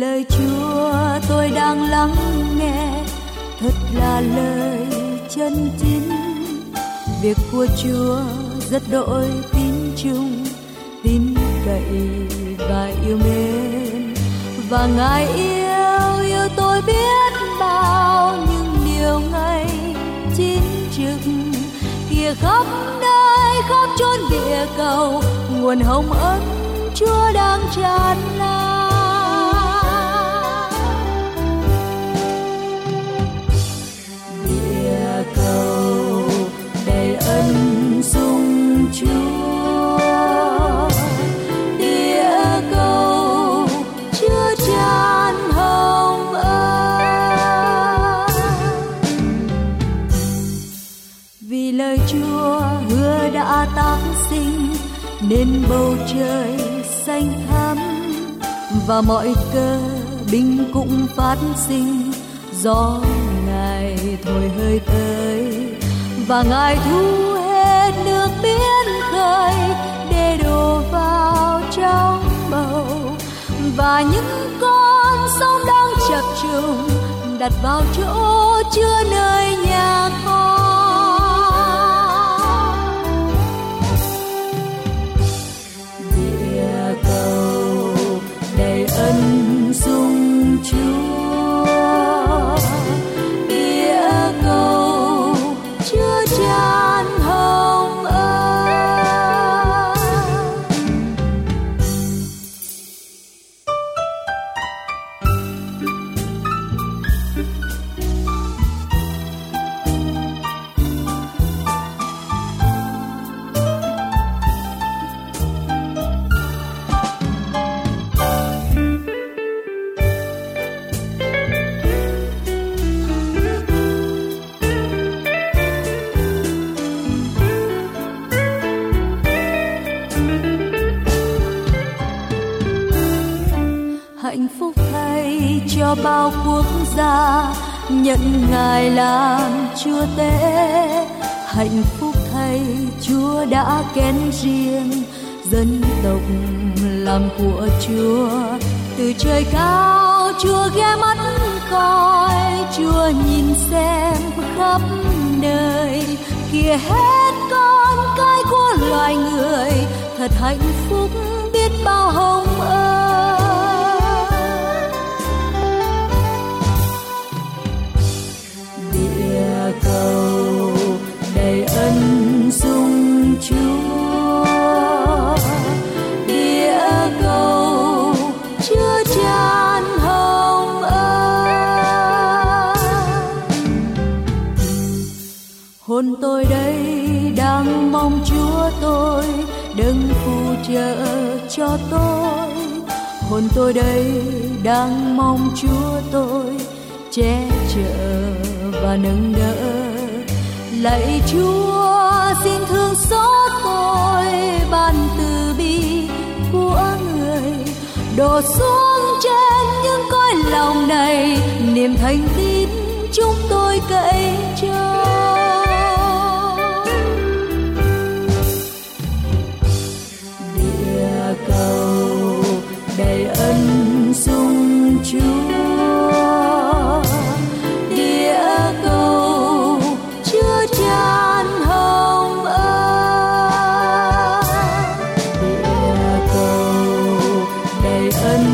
lời Chúa tôi đang lắng nghe, thật là lời chân chính. Việc của Chúa rất đổi tín chung, tin cậy và yêu mến. Và Ngài yêu tôi biết bao những điều Ngài chín trực. Kìa khắp nơi khắp chốn địa cầu, nguồn hồng ân Chúa đang tràn lan. Địa cầu đầy ân sung Chúa, địa cầu chứa tràn hồng ân. Vì lời Chúa hứa đã tác sinh, nên bầu trời xanh thắm và mọi cơ binh cũng phát sinh. Gió Ngài thổi hơi tới, và Ngài thu hết nước biển khơi để đổ vào trong bầu. Và những con sông đang chập trùng đặt vào chỗ chứa nơi nhà con. Địa cầu đầy ân sung Chúa, địa cầu chứa tràn hồng ân. Hạnh phúc thay cho bao quốc gia nhận Ngài làm Chúa Tể. Hạnh phúc thay Chúa đã kén riêng dân tộc làm của Chúa. Từ trời cao Chúa ghé mắt coi, Chúa nhìn xem khắp nơi. Kìa hết con cái của loài người, thật hạnh phúc biết bao hồng ân. Địa cầu đầy ân sung Chúa, địa cầu chứa tràn hồng ân. Hồn tôi đây đang mong Chúa tôi đấng phù trợ cho tôi. Hồn tôi đây đang mong Chúa tôi che chở và nâng đỡ. Lạy Chúa xin thương xót tôi, ban từ bi của người đổ xuống trên những cõi lòng này. Niềm thành tín chúng tôi cậy trông. Địa cầu đầy ân sung Chúa, địa cầu chứa tràn hồng ân. Địa cầu đầy ân